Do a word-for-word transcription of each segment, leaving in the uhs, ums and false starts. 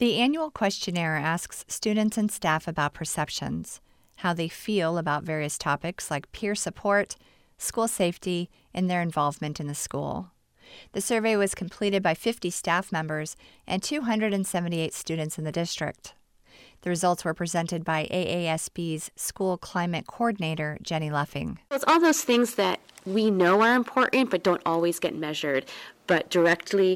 The annual questionnaire asks students and staff about perceptions, how they feel about various topics like peer support, school safety, and their involvement in the school. The survey was completed by fifty staff members and two hundred seventy-eight students in the district. The results were presented by A A S B's School Climate Coordinator, Jenny Leffing. It's all those things that we know are important but don't always get measured, but directly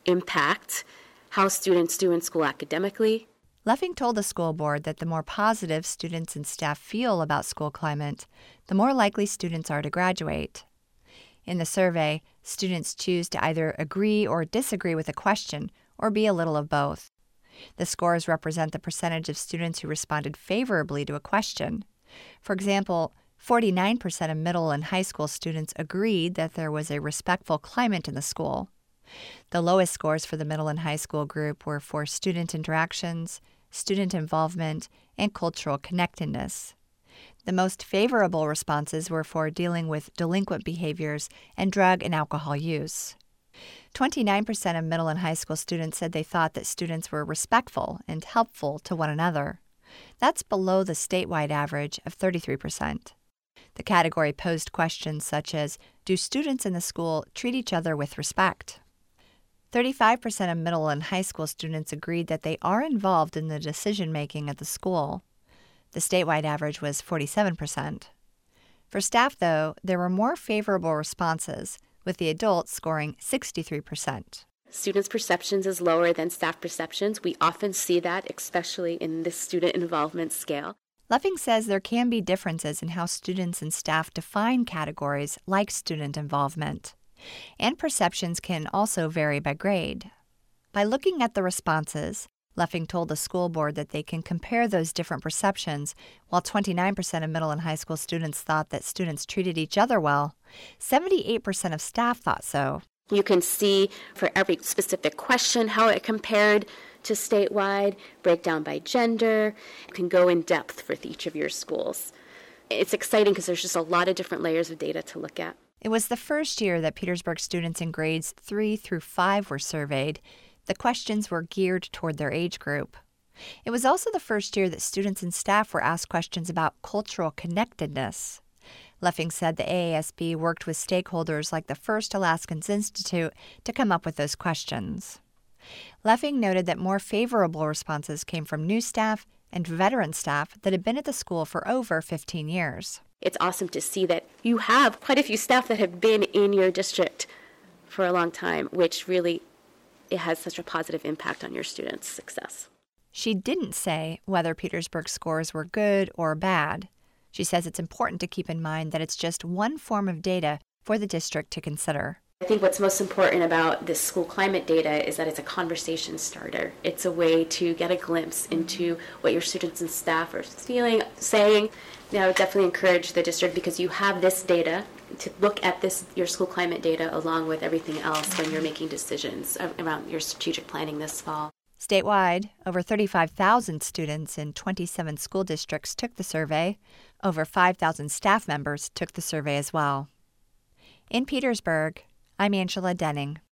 impact how students do in school academically. Leffing told the school board that the more positive students and staff feel about school climate, the more likely students are to graduate. In the survey, students choose to either agree or disagree with a question or be a little of both. The scores represent the percentage of students who responded favorably to a question. For example, forty-nine percent of middle and high school students agreed that there was a respectful climate in the school. The lowest scores for the middle and high school group were for student interactions, student involvement, and cultural connectedness. The most favorable responses were for dealing with delinquent behaviors and drug and alcohol use. twenty-nine percent of middle and high school students said they thought that students were respectful and helpful to one another. That's below the statewide average of thirty-three percent. The category posed questions such as, do students in the school treat each other with respect? thirty-five percent of middle and high school students agreed that they are involved in the decision-making at the school. The statewide average was forty-seven percent. For staff, though, there were more favorable responses, with the adults scoring sixty-three percent. Students' perceptions is lower than staff perceptions. We often see that, especially in the student involvement scale. Leffing says there can be differences in how students and staff define categories like student involvement. And perceptions can also vary by grade. By looking at the responses, Leffing told the school board that they can compare those different perceptions. While twenty-nine percent of middle and high school students thought that students treated each other well, seventy-eight percent of staff thought so. You can see for every specific question how it compared to statewide, breakdown by gender. You can go in depth for each of your schools. It's exciting because there's just a lot of different layers of data to look at. It was the first year that Petersburg students in grades three through five were surveyed. The questions were geared toward their age group. It was also the first year that students and staff were asked questions about cultural connectedness. Leffing said the A A S B worked with stakeholders like the First Alaskans Institute to come up with those questions. Leffing noted that more favorable responses came from new staff and veteran staff that had been at the school for over fifteen years. It's awesome to see that you have quite a few staff that have been in your district for a long time, which really it has such a positive impact on your students' success. She didn't say whether Petersburg scores were good or bad. She says it's important to keep in mind that it's just one form of data for the district to consider. I think what's most important about this school climate data is that it's a conversation starter. It's a way to get a glimpse into what your students and staff are feeling, saying. You know, I would definitely encourage the district, because you have this data, to look at this your school climate data along with everything else when you're making decisions around your strategic planning this fall. Statewide, over thirty-five thousand students in twenty-seven school districts took the survey. Over five thousand staff members took the survey as well. In Petersburg, I'm Angela Denning.